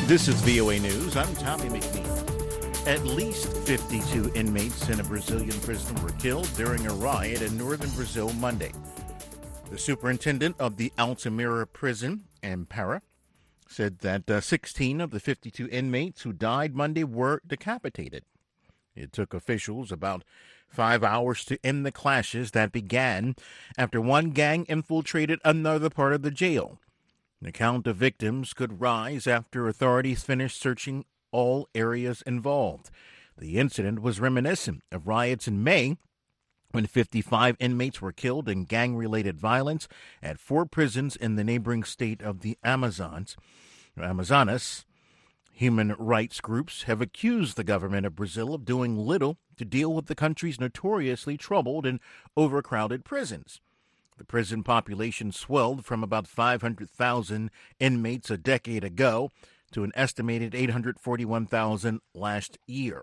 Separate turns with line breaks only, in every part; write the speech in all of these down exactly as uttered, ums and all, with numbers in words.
This is V O A News. I'm Tommy McNeil. At least fifty-two inmates in a Brazilian prison were killed during a riot in northern Brazil Monday. The superintendent of the Altamira prison in Para said that uh, sixteen of the fifty-two inmates who died Monday were decapitated. It took officials about five hours to end the clashes that began after one gang infiltrated another part of the jail. The count of victims could rise after authorities finished searching all areas involved. The incident was reminiscent of riots in May when fifty-five inmates were killed in gang-related violence at four prisons in the neighboring state of the Amazons. Amazonas. Human rights groups have accused the government of Brazil of doing little to deal with the country's notoriously troubled and overcrowded prisons. The prison population swelled from about five hundred thousand inmates a decade ago to an estimated eight hundred forty-one thousand last year.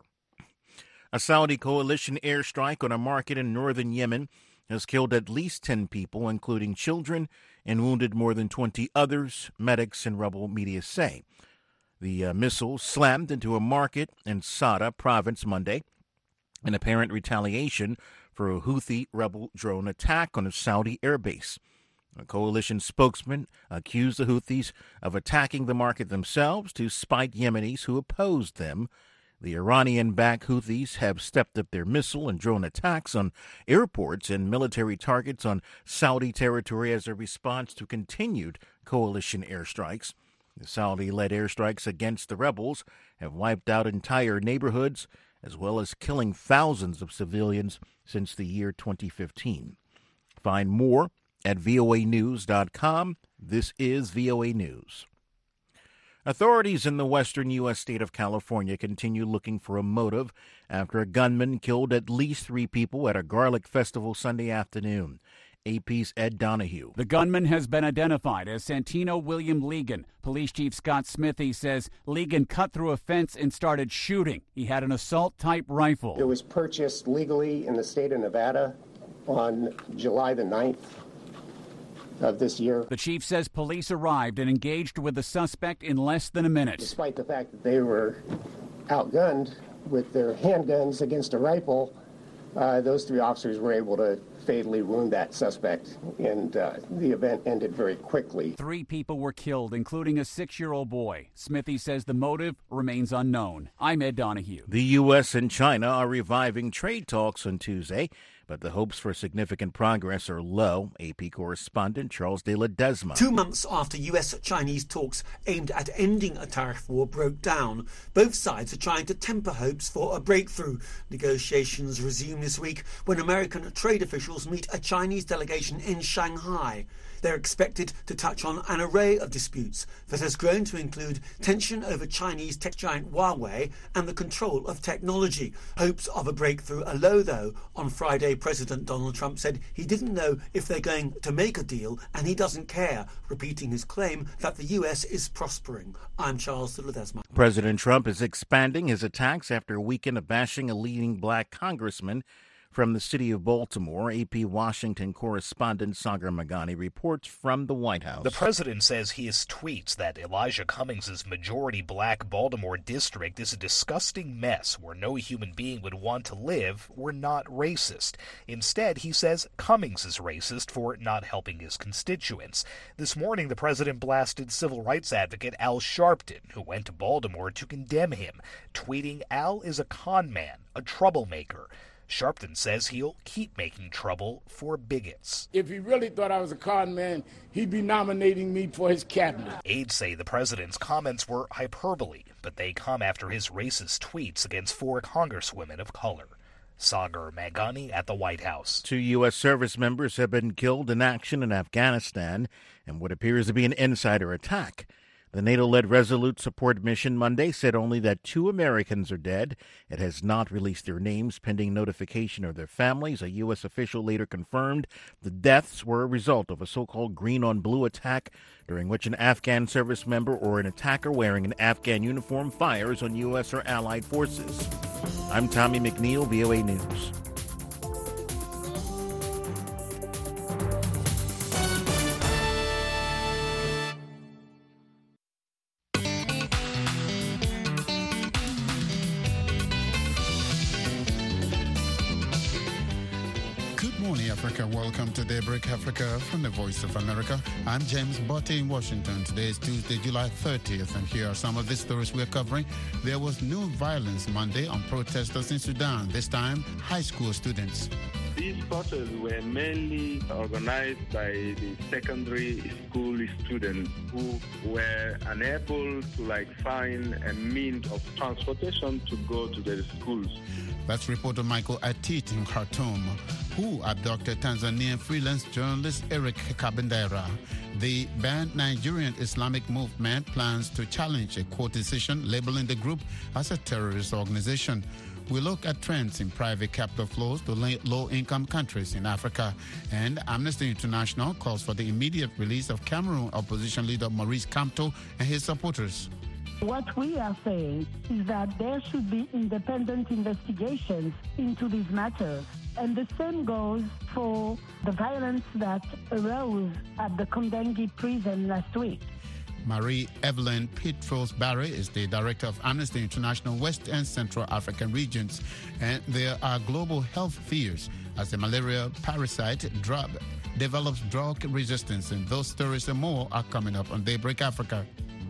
A Saudi coalition airstrike on a market in northern Yemen has killed at least ten people, including children, and wounded more than twenty others, medics and rebel media say. The uh, missile slammed into a market in Sada province Monday, in apparent retaliation for a Houthi rebel drone attack on a Saudi airbase. A coalition spokesman accused the Houthis of attacking the market themselves to spite Yemenis who opposed them. The Iranian-backed Houthis have stepped up their missile and drone attacks on airports and military targets on Saudi territory as a response to continued coalition airstrikes. The Saudi-led airstrikes against the rebels have wiped out entire neighborhoods, as well as killing thousands of civilians since the year twenty fifteen. Find more at V O A news dot com. This is V O A News. Authorities in the western U S state of California continue looking for a motive after a gunman killed at least three people at a garlic festival Sunday afternoon. A P's Ed Donahue.
The gunman has been identified as Santino William Legan. Police Chief Scott Smithy says Legan cut through a fence and started shooting. He had an assault-type rifle.
It was purchased legally in the state of Nevada on July the ninth of this year.
The chief says police arrived and engaged with the suspect in less than a minute.
Despite the fact that they were outgunned with their handguns against a rifle, uh, those three officers were able to fatally wound that suspect, and uh, the event ended very quickly.
Three people were killed, including a six-year-old boy. Smithy says the motive remains unknown. I'm Ed Donahue.
The U S and China are reviving trade talks on Tuesday, but the hopes for significant progress are low. A P correspondent Charles de Ledesma.
Two months after U S-Chinese talks aimed at ending a tariff war broke down, both sides are trying to temper hopes for a breakthrough. Negotiations resume this week when American trade officials meet a Chinese delegation in Shanghai. They're expected to touch on an array of disputes that has grown to include tension over Chinese tech giant Huawei and the control of technology. Hopes of a breakthrough are low, though. On Friday, President Donald Trump said he didn't know if they're going to make a deal and he doesn't care, repeating his claim that the U S is prospering. I'm Charles de Ledesma.
President Trump is expanding his attacks after a weekend of bashing a leading black congressman from the city of Baltimore. A P Washington correspondent Sagar Magani reports from the White House.
The president says his tweets that Elijah Cummings' majority-black Baltimore district is a disgusting mess where no human being would want to live were not racist. Instead, he says Cummings is racist for not helping his constituents. This morning, the president blasted civil rights advocate Al Sharpton, who went to Baltimore to condemn him, tweeting, "Al is a con man, a troublemaker." Sharpton says he'll keep making trouble for bigots.
If he really thought I was a con man, he'd be nominating me for his cabinet.
Aides say the president's comments were hyperbole, but they come after his racist tweets against four congresswomen of color. Sagar Magani at the White House.
Two U S service members have been killed in action in Afghanistan in what appears to be an insider attack. The NATO-led Resolute Support Mission Monday said only that two Americans are dead. It has not released their names pending notification of their families. A U S official later confirmed the deaths were a result of a so-called green-on-blue attack during which an Afghan service member or an attacker wearing an Afghan uniform fires on U S or allied forces. I'm Tommy McNeil, V O A News.
Africa. Welcome to Daybreak Africa from the Voice of America. I'm James Botte in Washington. Today is Tuesday, July thirtieth, and here are some of the stories we're covering. There was new violence Monday on protesters in Sudan, this time high school students.
These protests were mainly organized by the secondary school students who were unable to like find a means of transportation to go to their schools.
That's reporter Michael Atit in Khartoum, who abducted Tanzanian freelance journalist Eric Kabendera. The banned Nigerian Islamic movement plans to challenge a court decision labeling the group as a terrorist organization. We look at trends in private capital flows to low-income countries in Africa. And Amnesty International calls for the immediate release of Cameroon opposition leader Maurice Kamto and his supporters.
What we are saying is that there should be independent investigations into these matters. And the same goes for the violence that arose at the Kondengi prison last week.
Marie Evelyn Petros-Barry is the director of Amnesty International West and Central African regions. And there are global health fears as the malaria parasite drug develops drug resistance. And those stories and more are coming up on Daybreak Africa.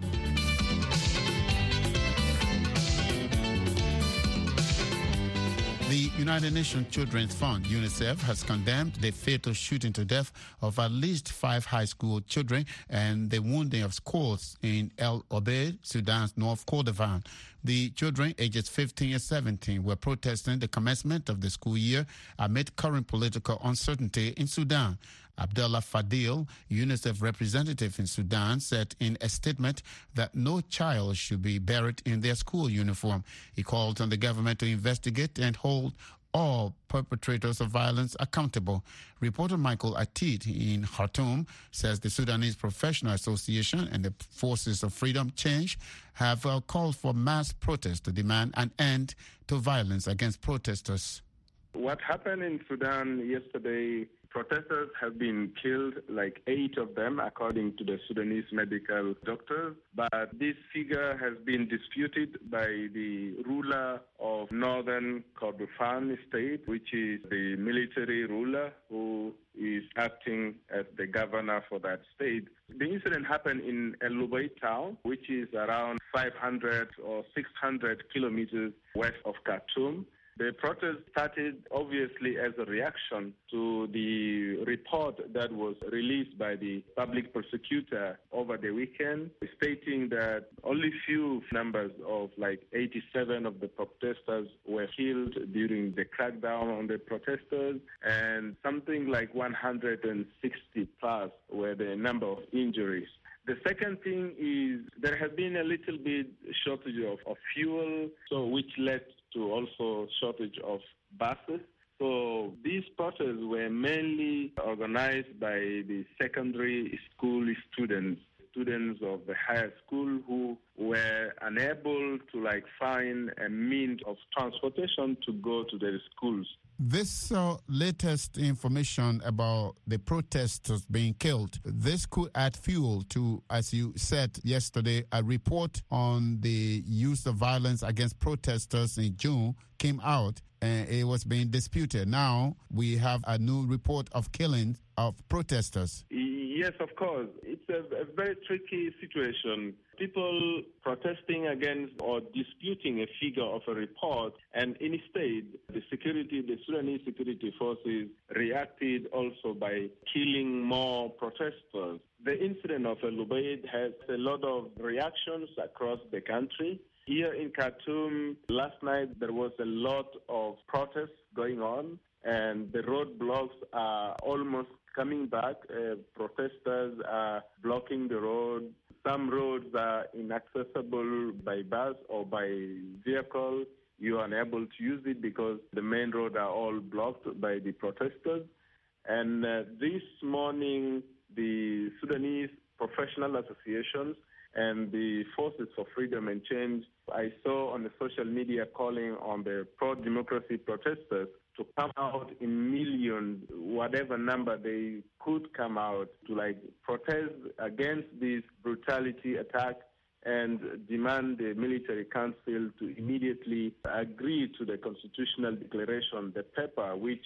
The United Nations Children's Fund, UNICEF, has condemned the fatal shooting to death of at least five high school children and the wounding of scores in El Obeid, Sudan's North Kordofan. The children, ages fifteen and seventeen, were protesting the commencement of the school year amid current political uncertainty in Sudan. Abdullah Fadil, UNICEF representative in Sudan, said in a statement that no child should be buried in their school uniform. He called on the government to investigate and hold all perpetrators of violence accountable. Reporter Michael Atit in Khartoum says the Sudanese Professional Association and the Forces of Freedom Change have uh, called for mass protests to demand an end to violence against protesters.
What happened in Sudan yesterday, protesters have been killed, like eight of them, according to the Sudanese medical doctors. But this figure has been disputed by the ruler of northern Kordofan state, which is the military ruler who is acting as the governor for that state. The incident happened in El Obeid town, which is around five hundred or six hundred kilometers west of Khartoum. The protest started obviously as a reaction to the report that was released by the public prosecutor over the weekend, stating that only few numbers of like eighty-seven of the protesters were killed during the crackdown on the protesters, and something like one hundred sixty plus were the number of injuries. The second thing is there has been a little bit shortage of, of fuel, so which led to also shortage of buses. So these protests were mainly organized by the secondary school students, students of the higher school who were unable to like find a means of transportation to go to their schools.
This uh, latest information about the protesters being killed, this could add fuel to, as you said yesterday, a report on the use of violence against protesters in June came out and it was being disputed. Now we have a new report of killings of protesters.
Yes, of course. It's a, a very tricky situation. People protesting against or disputing a figure of a report, and instead the security, the Sudanese security forces reacted also by killing more protesters. The incident of El Obeid has a lot of reactions across the country. Here in Khartoum, last night there was a lot of protests going on, and the roadblocks are almost coming back. Uh, protesters are blocking the road. Some roads are inaccessible by bus or by vehicle. You are unable to use it because the main roads are all blocked by the protesters. And uh, this morning, the Sudanese professional associations and the Forces for Freedom and Change, I saw on the social media calling on the pro-democracy protesters to come out in millions, whatever number they could come out, to like protest against this brutality attack and demand the military council to immediately agree to the constitutional declaration, the paper which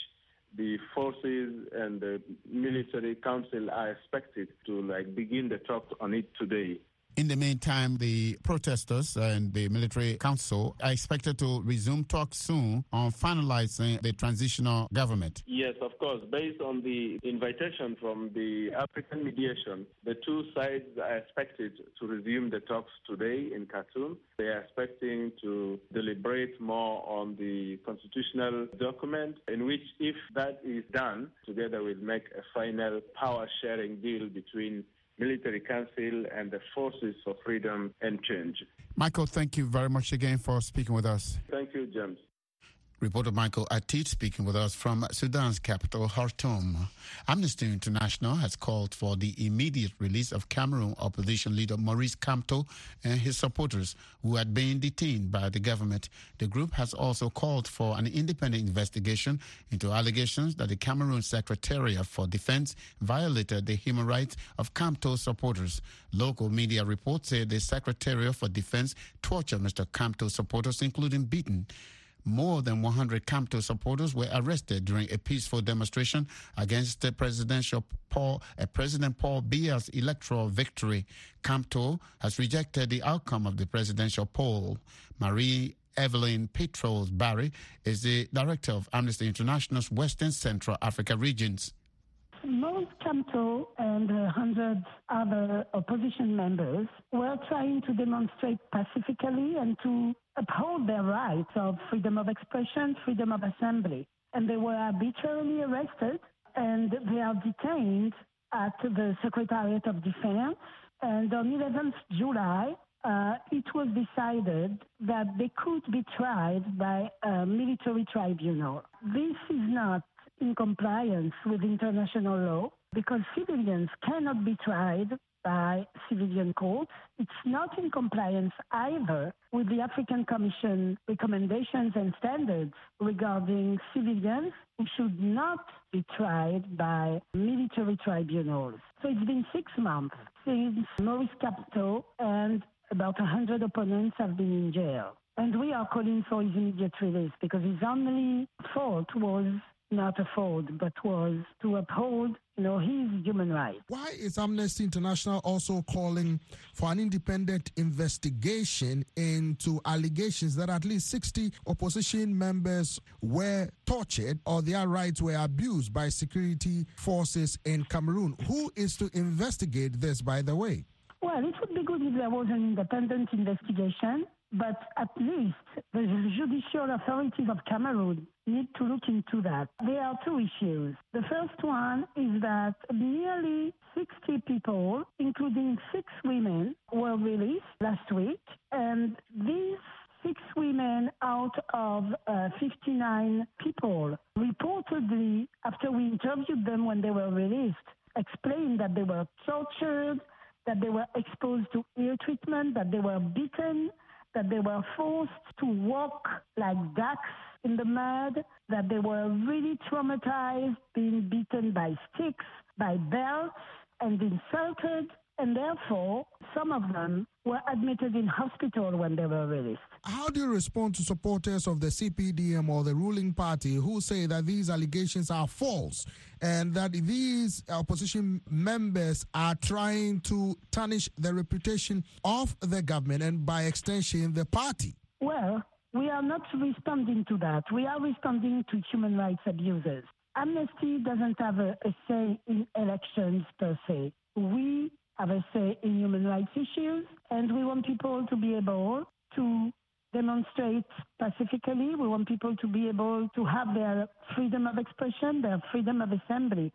the forces and the military council are expected to like begin the talks on it today.
In the meantime, the protesters and the military council are expected to resume talks soon on finalizing the transitional government.
Yes, of course. Based on the invitation from the African mediation, the two sides are expected to resume the talks today in Khartoum. They are expecting to deliberate more on the constitutional document, in which, if that is done, together we'll make a final power-sharing deal between military council and the forces for freedom and change.
Michael, thank you very much again for speaking with us.
Thank you, James.
Reporter Michael Atit speaking with us from Sudan's capital, Khartoum. Amnesty International has called for the immediate release of Cameroon opposition leader Maurice Kamto and his supporters who had been detained by the government. The group has also called for an independent investigation into allegations that the Cameroon Secretariat for Defense violated the human rights of Kamto's supporters. Local media reports say the Secretariat for Defense tortured Mister Kamto's supporters, including beating. More than one hundred Kamto supporters were arrested during a peaceful demonstration against the presidential Paul, uh, President Paul Biya's electoral victory. Kamto has rejected the outcome of the presidential poll. Marie Evelyn Petros Barry is the director of Amnesty International's Western Central Africa regions.
Most Kamto and a hundred other opposition members were trying to demonstrate pacifically and to uphold their rights of freedom of expression, freedom of assembly. And they were arbitrarily arrested and they are detained at the Secretariat of Defense. And on eleventh of July, uh, it was decided that they could be tried by a military tribunal. This is not in compliance with international law because civilians cannot be tried by civilian courts. It's not in compliance either with the African Commission recommendations and standards regarding civilians who should not be tried by military tribunals. So it's been six months since Maurice Kamto and about one hundred opponents have been in jail. And we are calling for his immediate release because his only fault was not a fault, but was to uphold, you know, his human rights.
Why is Amnesty International also calling for an independent investigation into allegations that at least sixty opposition members were tortured or their rights were abused by security forces in Cameroon? Who is to investigate this, by the way?
Well, it would be good if there was an independent investigation, but at least the judicial authorities of Cameroon need to look into that. There are two issues. The first one is that nearly sixty people, including six women, were released last week, and these six women out of uh, fifty-nine people reportedly, after we interviewed them when they were released, explained that they were tortured, that they were exposed to ill treatment, that they were beaten, that they were forced to walk like ducks in the mud, that they were really traumatized, being beaten by sticks, by belts, and insulted, and therefore some of them were admitted in hospital when they were released.
How do you respond to supporters of the C P D M or the ruling party who say that these allegations are false and that these opposition members are trying to tarnish the reputation of the government and by extension the party?
Well, we are not responding to that. We are responding to human rights abuses. Amnesty doesn't have a, a say in elections per se. We have a say in human rights issues, and we want people to be able to demonstrate pacifically. We want people to be able to have their freedom of expression, their freedom of assembly.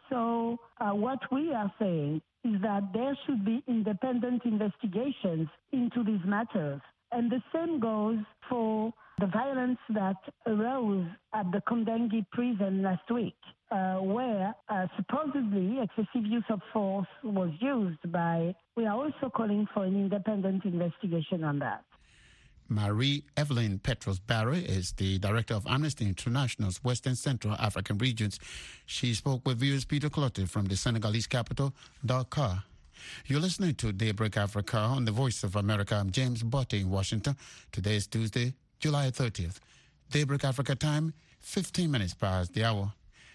So uh, what we are saying is that there should be independent investigations into these matters. And the same goes for the violence that arose at the Kondengi prison last week, uh, where uh, supposedly excessive use of force was used by. We are also calling for an independent investigation on that.
Marie Evelyn Petros Barry is the director of Amnesty International's Western Central African regions. She spoke with viewers Peter Clotte from the Senegalese capital, Dakar. You're listening to Daybreak Africa on the Voice of America. I'm James Botte in Washington. Today is Tuesday, July thirtieth. Daybreak Africa time, fifteen minutes past the hour.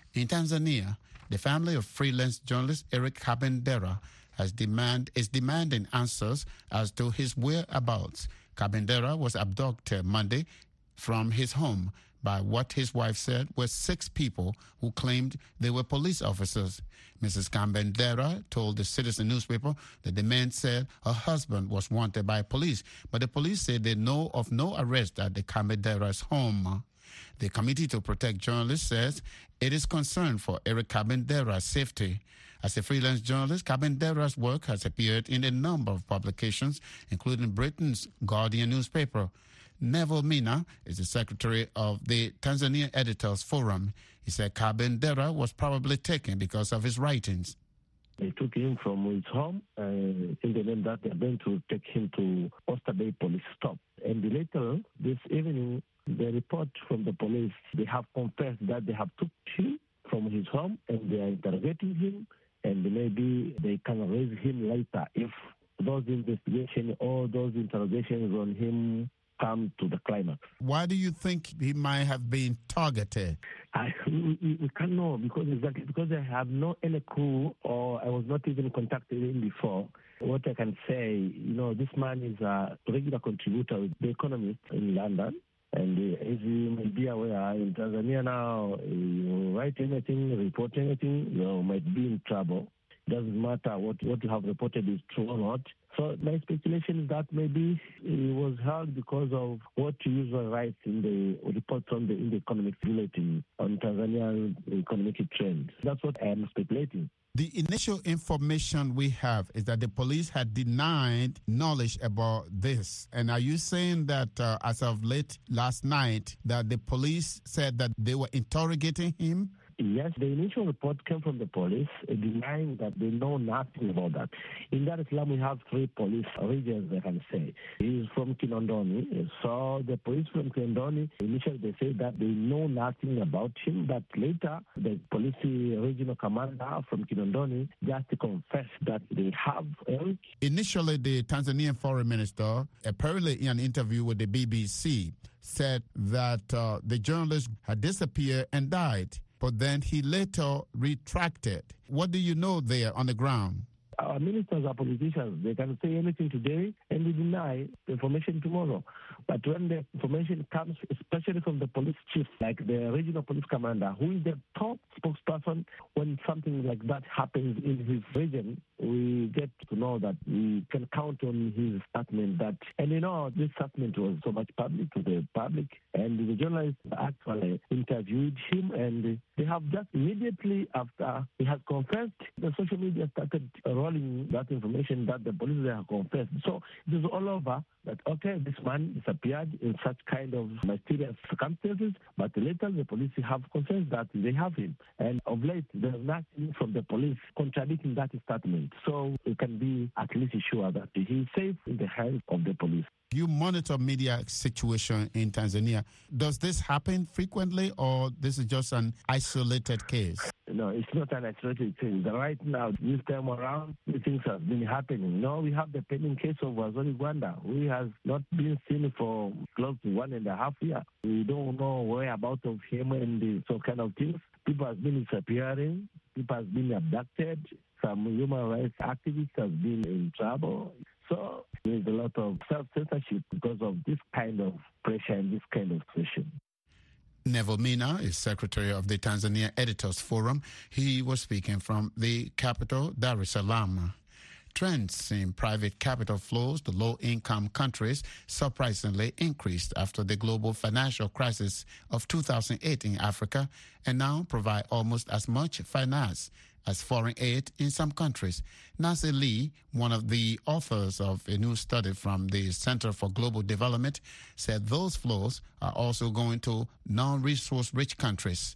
In Tanzania, the family of freelance journalist Eric Kabendera has demand, is demanding answers as to his whereabouts. Kabendera was abducted Monday from his home by what his wife said were six people who claimed they were police officers. Missus Kabendera told the Citizen newspaper that the men said her husband was wanted by police, but the police said they know of no arrest at the Kabendera's home. The Committee to Protect Journalists says it is concerned for Eric Kabendera's safety. As a freelance journalist, Kabendera's work has appeared in a number of publications, including Britain's Guardian newspaper. Neville Mina is the secretary of the Tanzania Editors Forum. He said Kabendera was probably taken because of his writings.
They took him from his home uh, in the name that they're going to take him to Oysterbay police stop. And later this evening, the report from the police, they have confessed that they have took him from his home and they are interrogating him, and maybe they can raise him later if those investigations or those interrogations on him come to the climax.
Why do you think he might have been targeted?
I, we, we can't know because exactly because I have no any clue, or I was not even contacted him before. What I can say, you know, this man is a regular contributor with The Economist in London. And uh, as you may be aware, in Tanzania now, you write anything, report anything, you might be in trouble. It doesn't matter what, what you have reported is true or not. So my speculation is that maybe he was held because of what you usually write in the reports on the in the economic bulletin on Tanzanian economic trends. That's what I am speculating.
The initial information we have is that the police had denied knowledge about this. And are you saying that uh, as of late last night that the police said that they were interrogating him?
Yes, the initial report came from the police uh, denying that they know nothing about that. In Dar es Salaam, we have three police regions, I can say. He is from Kinondoni. So the police from Kinondoni, initially they say that they know nothing about him, but later the police regional commander from Kinondoni just confessed that they have Eric.
Initially, the Tanzanian foreign minister, apparently in an interview with the B B C, said that uh, the journalist had disappeared and died. But then he later retracted. What do you know there on the ground?
Our ministers are politicians. They can say anything today and they deny the information tomorrow. But when the information comes, especially from the police chief, like the regional police commander, who is the top spokesperson when something like that happens in his region, we get to know that we can count on his statement that, and you know, this statement was so much public to the public, and the journalists actually interviewed him, and they have just immediately after he has confessed, the social media started rolling that information that the police have confessed. So it is all over that, okay, this man disappeared in such kind of mysterious circumstances, but later the police have confessed that they have him. And of late, there's nothing from the police contradicting that statement. So we can be at least sure that he is safe in the hands of the police.
You monitor media situation in Tanzania. Does this happen frequently, or this is just an isolated case?
No, it's not an isolated case. Right now, this time around, these things have been happening. Now we have the pending case of Wazori Gwanda, who has not been seen for close to one and a half years. We don't know whereabouts of him and so kind of things. People have been disappearing. People have been abducted. Some human rights activists have been in trouble. So there's a lot of self-censorship because of this kind of pressure and this kind of situation.
Neville Mina is secretary of the Tanzania Editors Forum. He was speaking from the capital, Dar es Salaam. Trends in private capital flows to low-income countries surprisingly increased after the global financial crisis of two thousand eight in Africa, and now provide almost as much finance as foreign aid in some countries. Nancy Lee, one of the authors of a new study from the Center for Global Development, said those flows are also going to non-resource rich countries.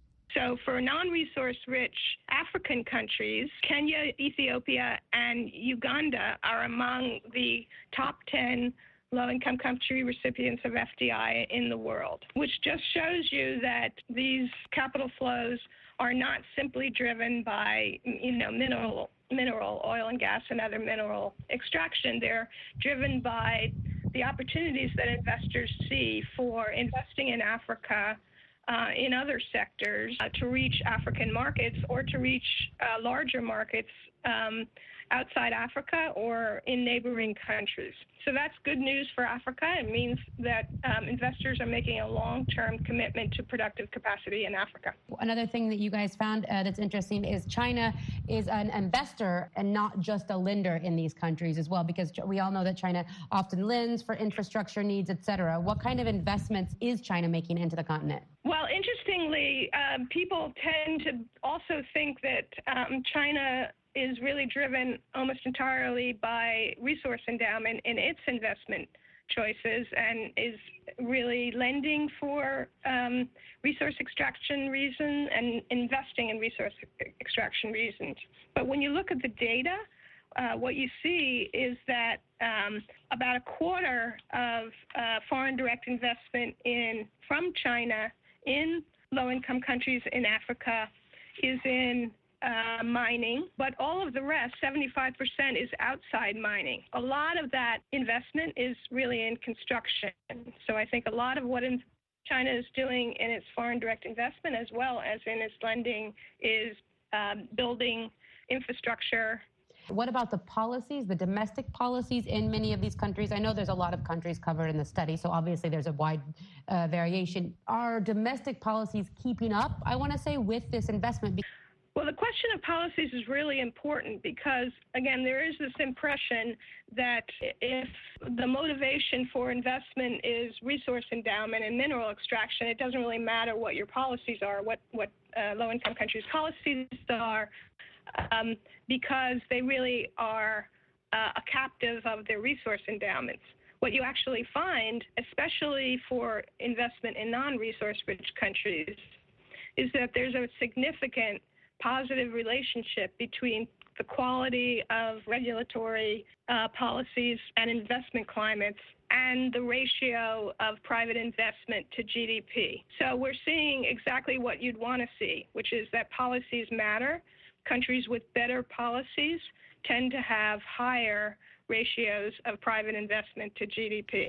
So for non-resource rich African countries, Kenya, Ethiopia, and Uganda are among the top ten low-income country recipients of F D I in the world, which just shows you that these capital flows are not simply driven by, you know, mineral, mineral, oil and gas and other mineral extraction. They're driven by the opportunities that investors see for investing in Africa uh, in other sectors uh, to reach African markets or to reach uh, larger markets um, outside Africa or in neighboring countries. So that's good news for Africa. It means that um, investors are making a long-term commitment to productive capacity in Africa.
Another thing that you guys found uh, that's interesting is China is an investor and not just a lender in these countries as well, because we all know that China often lends for infrastructure needs, et cetera. What kind of investments is China making into the continent?
Well, interestingly, uh, people tend to also think that um, China is really driven almost entirely by resource endowment in its investment choices and is really lending for um, resource extraction reasons and investing in resource extraction reasons. But when you look at the data, uh, what you see is that um, about a quarter of uh, foreign direct investment in from China in low-income countries in Africa is in Uh, mining, but all of the rest, seventy-five percent, is outside mining. A lot of that investment is really in construction. So I think a lot of what in China is doing in its foreign direct investment as well as in its lending is um, building infrastructure.
What about the policies, the domestic policies in many of these countries? I know there's a lot of countries covered in the study, so obviously there's a wide uh, variation. Are domestic policies keeping up, I want to say, with this investment?
Well, the question of policies is really important because, again, there is this impression that if the motivation for investment is resource endowment and mineral extraction, it doesn't really matter what your policies are, what, what uh, low-income countries' policies are, um, because they really are uh, a captive of their resource endowments. What you actually find, especially for investment in non-resource rich countries, is that there's a significant positive relationship between the quality of regulatory uh, policies and investment climates and the ratio of private investment to G D P. So we're seeing exactly what you'd want to see, which is that policies matter. Countries with better policies tend to have higher ratios of private investment to G D P.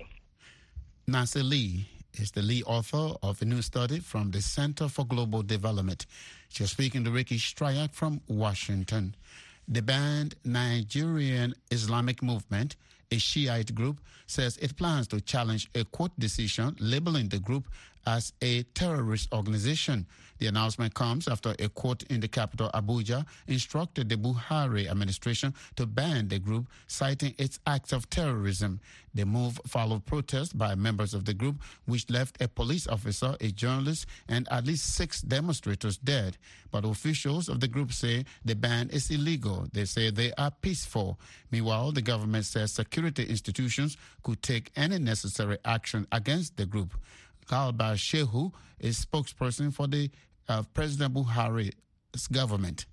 Nancy Lee is the lead author of a new study from the Center for Global Development. She's speaking to Ricky Stryak from Washington. The banned Nigerian Islamic Movement, a Shiite group, says it plans to challenge a court decision labeling the group as a terrorist organization. The announcement comes after a court in the capital, Abuja, instructed the Buhari administration to ban the group, citing its acts of terrorism. The move followed protests by members of the group, which left a police officer, a journalist, and at least six demonstrators dead. But officials of the group say the ban is illegal. They say they are peaceful. Meanwhile, the government says security institutions could take any necessary action against the group. Galba Shehu is spokesperson for the uh, President Buhari's government.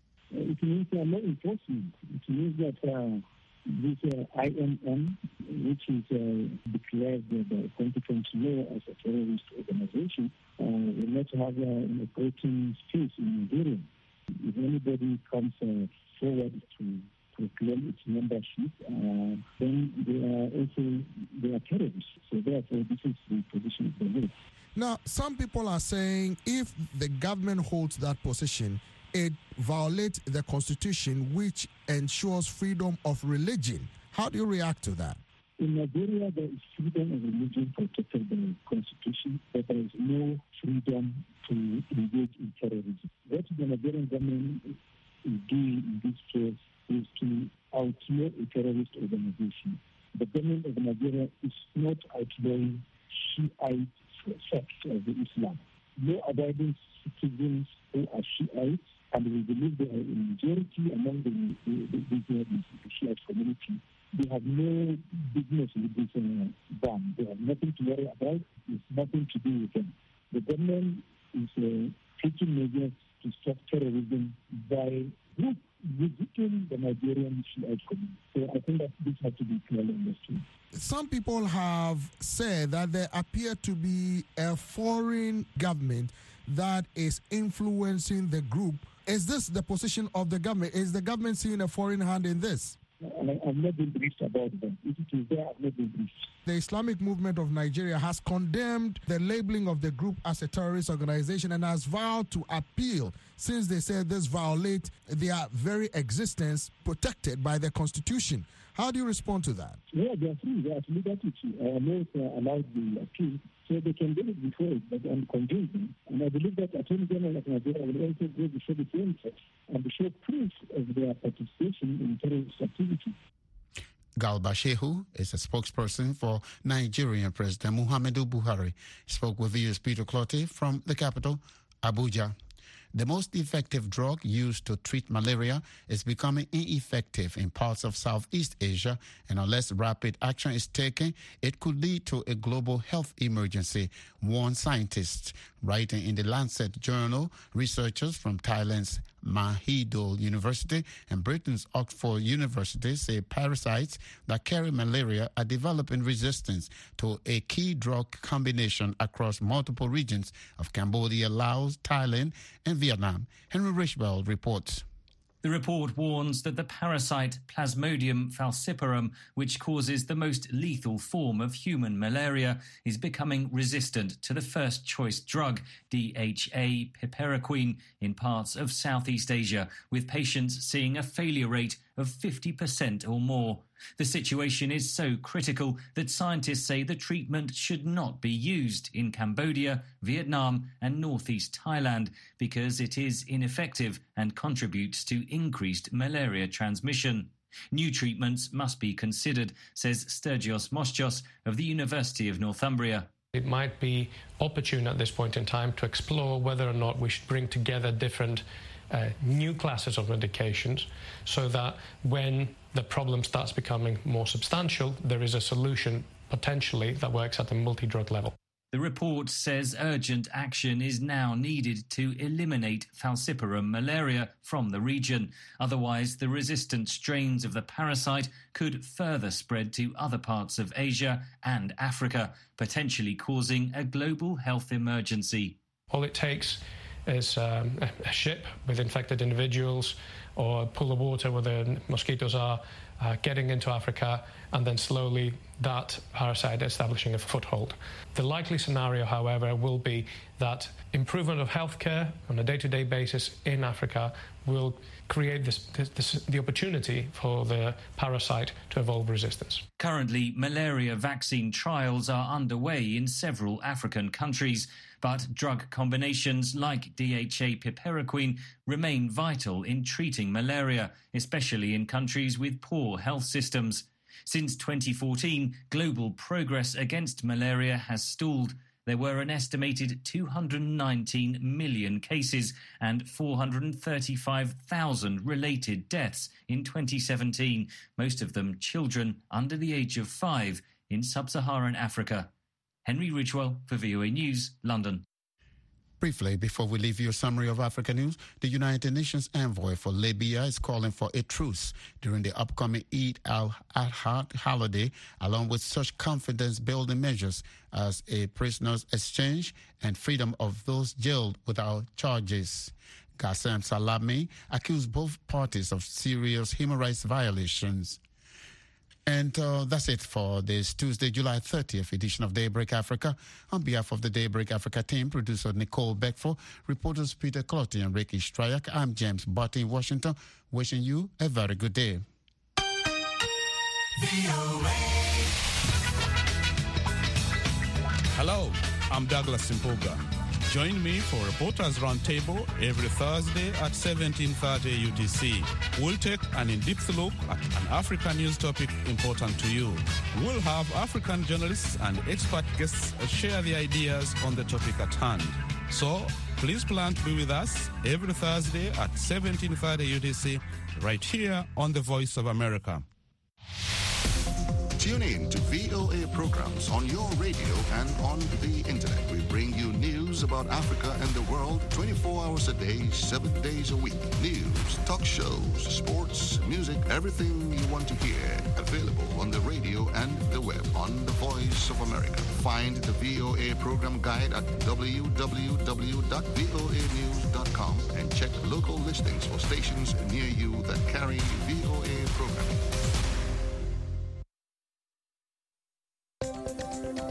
It means uh, law enforcement. It means that uh, this uh, I M M, which is uh, declared by the competent law as a terrorist organization, uh, will not have uh, an operating space in Nigeria. If anybody comes uh, forward to proclaim its membership, uh, then they are also they are terrorists. So therefore, this is the position of the law.
Now, some people are saying if the government holds that position, it violates the Constitution, which ensures freedom of religion. How do you react to that?
In Nigeria, there is freedom of religion protected by the Constitution, but there is no freedom to engage in terrorism. What the Nigerian government is doing in this case is to outlaw a terrorist organization. The government of Nigeria is not outlawing Shiite sects of Islam. Law-abiding citizens who are Shiites, and we believe they are a majority among the, the, the, the, the Shiite community, they have no business with this uh, ban. They have nothing to worry about. It's nothing to do with them. The government is uh, taking measures to stop terrorism by visiting the Nigerian Shiite community. So I think that this has to be clearly understood.
Some people have said that there appear to be a foreign government that is influencing the group. Is this the position of the government? Is the government seeing a foreign hand in this?
I, I've not been briefed about them. If it is there, I've not been briefed.
The Islamic Movement of Nigeria has condemned the labeling of the group as a terrorist organization and has vowed to appeal, since they said this violates their very existence protected by the Constitution. How do you respond to that?
Yeah, they are free. They are at liberty to uh, America allowed the appeal, so they can get it before it, but I'm convinced. And I believe that Attorney General of Nigeria will also go before the same judge and show proof of their participation in terrorist activity.
Galba Shehu is a spokesperson for Nigerian President Muhammadu Buhari. He spoke with V S Peter Clottey from the capital, Abuja. The most effective drug used to treat malaria is becoming ineffective in parts of Southeast Asia, and unless rapid action is taken, it could lead to a global health emergency, warn scientists. Writing in the Lancet journal, researchers from Thailand's Mahidol University and Britain's Oxford University say parasites that carry malaria are developing resistance to a key drug combination across multiple regions of Cambodia, Laos, Thailand, and Vietnam. Henry Richwell reports.
The report warns that the parasite Plasmodium falciparum, which causes the most lethal form of human malaria, is becoming resistant to the first-choice drug, D H A piperacquine, in parts of Southeast Asia, with patients seeing a failure rate of fifty percent or more. The situation is so critical that scientists say the treatment should not be used in Cambodia, Vietnam and northeast Thailand because it is ineffective and contributes to increased malaria transmission. New treatments must be considered, says Sturgios Moschos of the University of Northumbria.
It might be opportune at this point in time to explore whether or not we should bring together different uh, new classes of medications so that when the problem starts becoming more substantial, there is a solution potentially that works at a multi-drug level.
The report says urgent action is now needed to eliminate falciparum malaria from the region. Otherwise, the resistant strains of the parasite could further spread to other parts of Asia and Africa, potentially causing a global health emergency.
All it takes is um, a ship with infected individuals or a pool of water where the mosquitoes are uh, getting into Africa, and then slowly that parasite establishing a foothold. The likely scenario, however, will be that improvement of healthcare on a day-to-day basis in Africa will create this, this, this, the opportunity for the parasite to evolve resistance.
Currently, malaria vaccine trials are underway in several African countries, but drug combinations like D H A piperacquine remain vital in treating malaria, especially in countries with poor health systems. Since twenty fourteen, global progress against malaria has stalled. There were an estimated two hundred nineteen million cases and four hundred thirty-five thousand related deaths in twenty seventeen, most of them children under the age of five in sub-Saharan Africa. Henry Ridgewell for V O A News, London.
Briefly, before we leave you a summary of Africa news, the United Nations envoy for Libya is calling for a truce during the upcoming Eid al-Adha holiday, along with such confidence-building measures as a prisoners exchange and freedom of those jailed without charges. Qassem Salami accused both parties of serious human rights violations. And uh, that's it for this Tuesday, July thirtieth edition of Daybreak Africa. On behalf of the Daybreak Africa team, producer Nicole Beckford, reporters Peter Clottey and Ricky Stryak, I'm James Butt in Washington, wishing you a very good day.
Hello, I'm Douglas Simpoga. Join me for Reporters Roundtable every Thursday at seventeen thirty U T C. We'll take an in-depth look at an African news topic important to you. We'll have African journalists and expert guests share their ideas on the topic at hand. So please plan to be with us every Thursday at seventeen thirty U T C right here on the Voice of America.
Tune in to V O A programs on your radio and on the internet. We bring you news about Africa and the world twenty-four hours a day, seven days a week. News, talk shows, sports, music, everything you want to hear. Available on the radio and the web on the Voice of America. Find the V O A program guide at w w w dot v o a news dot com and check local listings for stations near you that carry V O A programming.